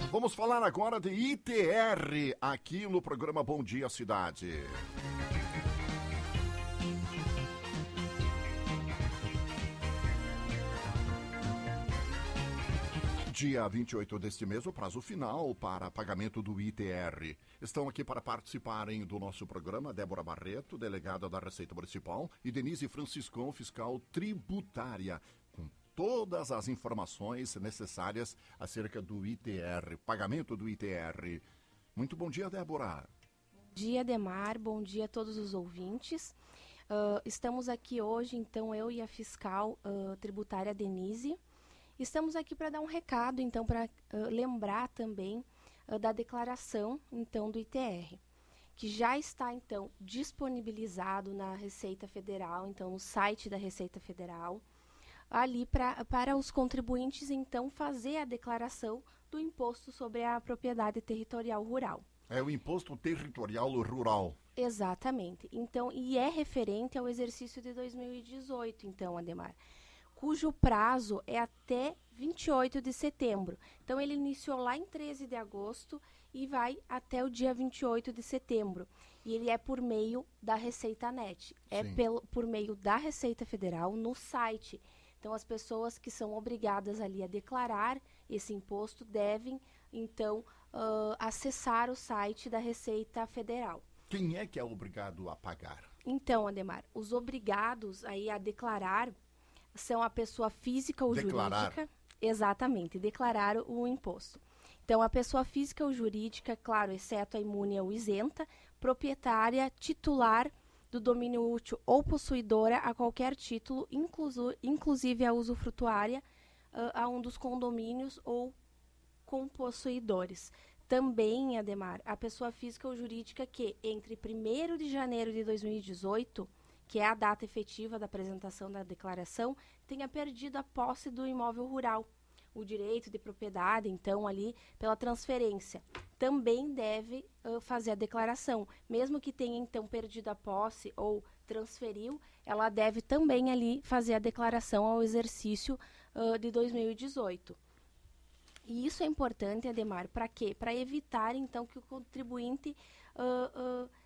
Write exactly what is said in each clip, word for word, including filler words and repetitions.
Vamos falar agora de I T R aqui no programa Bom Dia Cidade. Dia vinte e oito deste mês, o prazo final para pagamento do I T R. Estão aqui para participarem do nosso programa Débora Barreto, delegada da Receita Municipal, e Denise Franciscão, fiscal tributária, com todas as informações necessárias acerca do I T R, pagamento do I T R. Muito bom dia, Débora. Bom dia, Demar. Bom dia a todos os ouvintes. Uh, estamos aqui hoje, então, eu e a fiscal uh, tributária Denise. Estamos aqui para dar um recado, então, para uh, lembrar também uh, da declaração, então, do I T R, que já está, então, disponibilizado na Receita Federal, então, no site da Receita Federal, ali pra, para os contribuintes, então, fazer a declaração do Imposto sobre a Propriedade Territorial Rural. É o Imposto Territorial Rural. Exatamente. Então, e é referente ao exercício de dois mil e dezoito, então, Ademar, cujo prazo é até vinte e oito de setembro. Então, ele iniciou lá em treze de agosto e vai até o dia vinte e oito de setembro. E ele é por meio da Receita Net. É pelo, por meio da Receita Federal no site. Então, as pessoas que são obrigadas ali a declarar esse imposto devem, então, uh, acessar o site da Receita Federal. Quem é que é obrigado a pagar? Então, Ademar, os obrigados aí a declarar são a pessoa física ou declarar. jurídica. Exatamente, declarar o imposto. Então, a pessoa física ou jurídica, claro, exceto a imune ou isenta, proprietária, titular do domínio útil ou possuidora a qualquer título, incluso, inclusive a usufrutuária, uh, a um dos condomínios ou compossuidores. Também, Ademar, a pessoa física ou jurídica que, entre primeiro de janeiro de dois mil e dezoito, que é a data efetiva da apresentação da declaração, tenha perdido a posse do imóvel rural, o direito de propriedade, então, ali, pela transferência. Também deve uh, fazer a declaração. Mesmo que tenha, então, perdido a posse ou transferiu, ela deve também ali fazer a declaração ao exercício uh, de dois mil e dezoito. E isso é importante, Ademar, para quê? Para evitar, então, que o contribuinte uh, uh,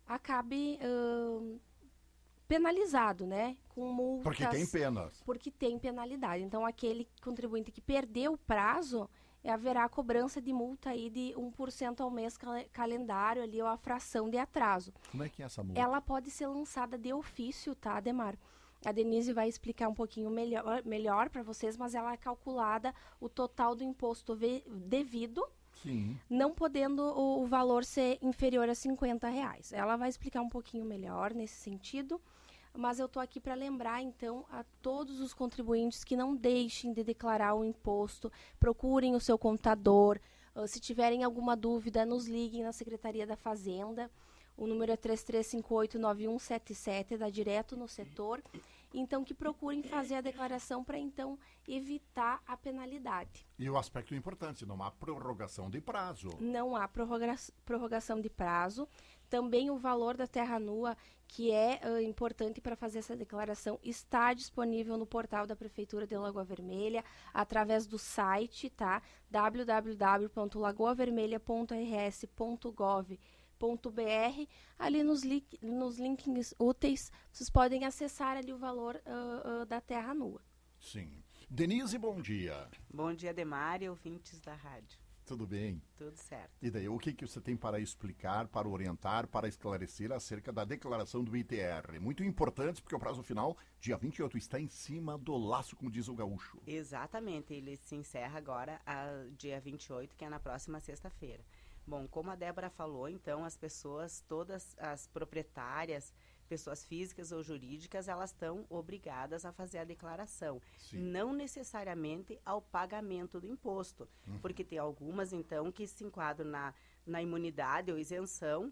acabe uh, penalizado, né? Com multas. Porque tem penas. Porque tem penalidade. Então, aquele contribuinte que perdeu o prazo, haverá a cobrança de multa aí de um por cento ao mês cal calendário, ali, ou a fração de atraso. Como é que é essa multa? Ela pode ser lançada de ofício, tá, Ademar? A Denise vai explicar um pouquinho melhor, melhor para vocês, mas ela é calculada o total do imposto devido, Sim. não podendo o, o valor ser inferior a cinquenta reais. Ela vai explicar um pouquinho melhor nesse sentido, mas eu estou aqui para lembrar, então, a todos os contribuintes que não deixem de declarar o imposto, procurem o seu contador, uh, se tiverem alguma dúvida, nos liguem na Secretaria da Fazenda. O número é três três cinco oito nove um sete sete, dá direto no setor. Então, que procurem fazer a declaração para, então, evitar a penalidade. E o aspecto importante, não há prorrogação de prazo. Não há prorroga prorrogação de prazo. Também o valor da terra nua, que é uh, importante para fazer essa declaração, está disponível no portal da Prefeitura de Lagoa Vermelha, através do site, tá? w w w ponto lagoa vermelha ponto r s ponto gov ponto b r. Ali nos, li nos links úteis, vocês podem acessar ali o valor uh, uh, da terra nua. Sim. Denise, bom dia. Bom dia, Demar e ouvintes da rádio. Tudo bem? Tudo certo. E daí, o que, que você tem para explicar, para orientar, para esclarecer acerca da declaração do I T R? Muito importante, porque o prazo final, dia vinte e oito, está em cima do laço, como diz o gaúcho. Exatamente, ele se encerra agora, a, dia vinte e oito, que é na próxima sexta-feira. Bom, como a Débora falou, então, as pessoas, todas as proprietárias, pessoas físicas ou jurídicas, elas estão obrigadas a fazer a declaração. Sim. Não necessariamente ao pagamento do imposto, uhum. porque tem algumas, então, que se enquadram na, na imunidade ou isenção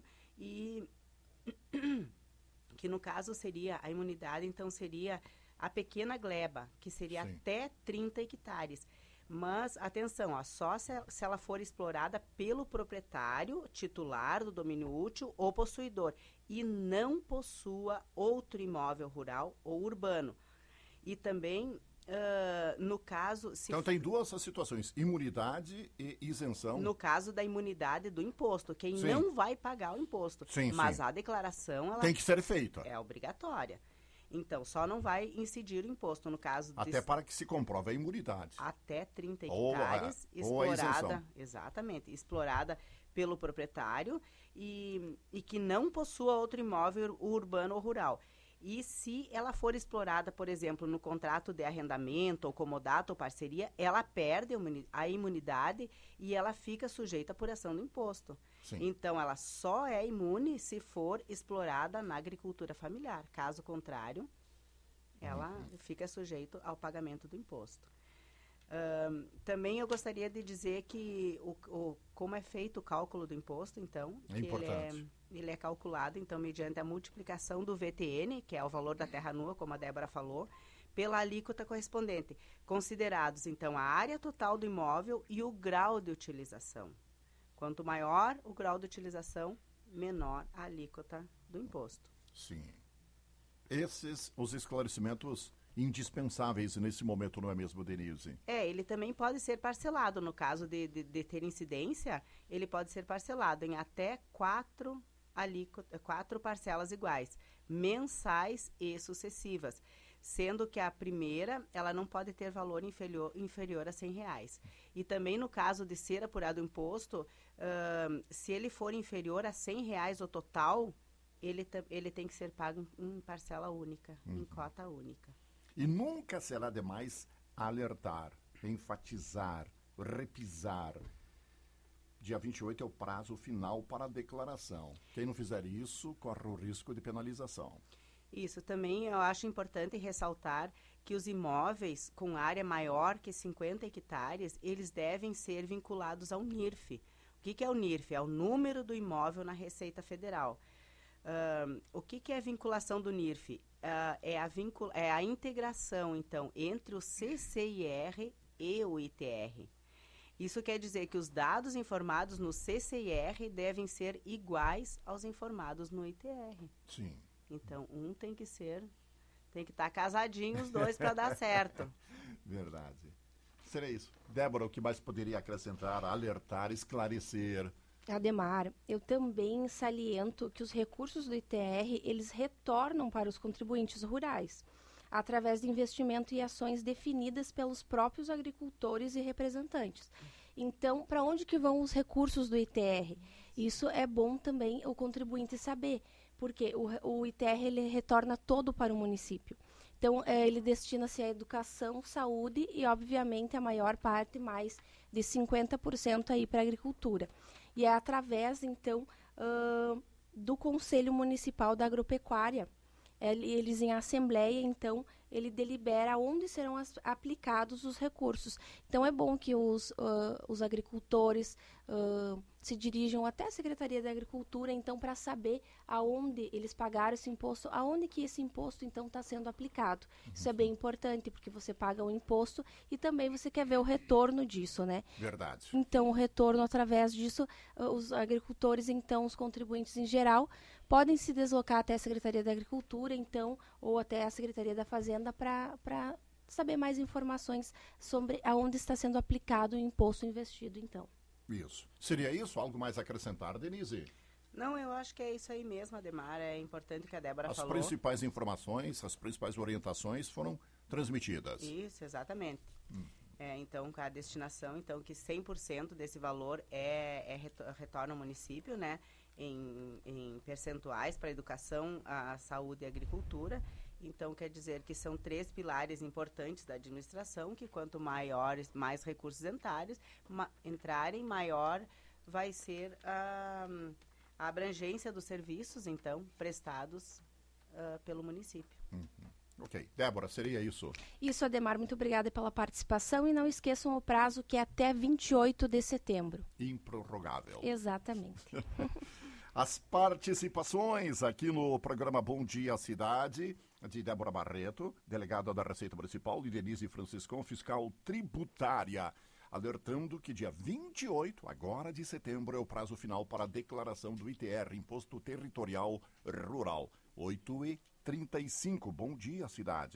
e que, no caso, seria a imunidade, então, seria a pequena gleba, que seria Sim. até trinta hectares. Mas, atenção, ó, só se, se ela for explorada pelo proprietário, titular do domínio útil ou possuidor, e não possua outro imóvel rural ou urbano. E também uh, no caso... Se então tem duas situações, imunidade e isenção. No caso da imunidade do imposto, quem sim. não vai pagar o imposto. Sim, mas sim. a declaração... Ela tem que ser feita. É obrigatória. Então, só não vai incidir o imposto, no caso... Até de, para que se comprove a imunidade. Até trinta ou, hectares, é, ou explorada... Exatamente, explorada pelo proprietário e, e que não possua outro imóvel urbano ou rural. E se ela for explorada, por exemplo, no contrato de arrendamento, ou comodato ou parceria, ela perde a imunidade e ela fica sujeita à apuração do imposto. Sim. Então, ela só é imune se for explorada na agricultura familiar. Caso contrário, ela uhum. fica sujeita ao pagamento do imposto. Um, também eu gostaria de dizer que o, o, como é feito o cálculo do imposto, então, é importante. Ele é, ele é calculado, então, mediante a multiplicação do V T N, que é o valor da terra nua, como a Débora falou, pela alíquota correspondente, considerados, então, a área total do imóvel e o grau de utilização. Quanto maior o grau de utilização, menor a alíquota do imposto. Sim. Esses, os esclarecimentos indispensáveis nesse momento, não é mesmo, Denise? É, ele também pode ser parcelado. No caso de, de, de ter incidência, ele pode ser parcelado em até quatro, alíquota, quatro parcelas iguais, mensais e sucessivas, sendo que a primeira, ela não pode ter valor inferior, inferior a cem reais. E também no caso de ser apurado o imposto, uh, se ele for inferior a cem reais o total, ele, ele tem que ser pago em, em parcela única, uhum. em cota única. E nunca será demais alertar, enfatizar, repisar. Dia vinte e oito é o prazo final para a declaração. Quem não fizer isso, corre o risco de penalização. Isso também eu acho importante ressaltar que os imóveis com área maior que cinquenta hectares, eles devem ser vinculados ao N I R F. O que, que é o N I R F? É o número do imóvel na Receita Federal. Uh, o que, que é a vinculação do N I R F? Uh, é, a vincul- é a integração, então, entre o C C I R e o I T R. Isso quer dizer que os dados informados no C C I R devem ser iguais aos informados no I T R. Sim. Então, um tem que ser, tem que estar casadinho os dois para dar certo. Verdade. Seria isso. Débora, o que mais poderia acrescentar, alertar, esclarecer? Ademar, eu também saliento que os recursos do I T R, eles retornam para os contribuintes rurais, através de investimento e ações definidas pelos próprios agricultores e representantes. Então, para onde que vão os recursos do I T R? Isso é bom também o contribuinte saber, porque o, o I T R ele retorna todo para o município. Então, é, ele destina-se à educação, saúde e, obviamente, a maior parte, mais de cinquenta por cento aí para a agricultura. E é através, então, uh, do Conselho Municipal da Agropecuária. Eles, em assembleia, então, ele delibera onde serão as, aplicados os recursos. Então, é bom que os, uh, os agricultores uh, se dirijam até a Secretaria da Agricultura, então, para saber aonde eles pagaram esse imposto, aonde que esse imposto, então, está sendo aplicado. Uhum. Isso é bem importante, porque você paga o imposto e também você quer ver o retorno disso, né? Verdade. Então, o retorno, através disso, uh, os agricultores, então, os contribuintes em geral, podem se deslocar até a Secretaria da Agricultura, então, ou até a Secretaria da Fazenda para saber mais informações sobre aonde está sendo aplicado o imposto investido, então. Isso. Seria isso? Algo mais a acrescentar, Denise? Não, eu acho que é isso aí mesmo, Ademar. É importante que a Débora as falou. As principais informações, as principais orientações foram transmitidas. Isso, exatamente. Hum. É, então, com a destinação, então, que cem por cento desse valor é, é retorna ao município, né? Em, em percentuais para a educação, a saúde e a agricultura. Então, quer dizer que são três pilares importantes da administração, que quanto maiores, mais recursos entrares, ma, entrarem, maior vai ser a, a abrangência dos serviços, então, prestados uh, pelo município. Uhum. Ok. Débora, seria isso? Isso, Ademar. Muito obrigada pela participação e não esqueçam o prazo, que é até vinte e oito de setembro. Improrrogável. Exatamente. As participações aqui no programa Bom Dia Cidade, de Débora Barreto, delegada da Receita Municipal, e Denise Franciscon, fiscal tributária, alertando que dia vinte e oito, agora de setembro, é o prazo final para a declaração do I T R, Imposto Territorial Rural. oito e trinta e cinco. Bom dia, cidade.